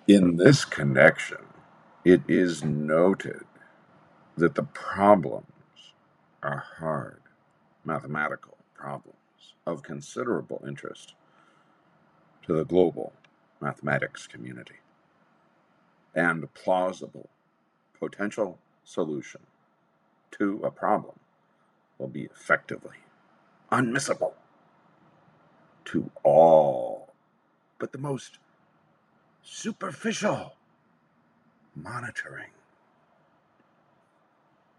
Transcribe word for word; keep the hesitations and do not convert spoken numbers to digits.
In this connection, it is noted that the problems are hard mathematical problems of considerable interest to the global mathematics community, and plausible potential solution to a problem will be effectively unmissable to all but the most superficial monitoring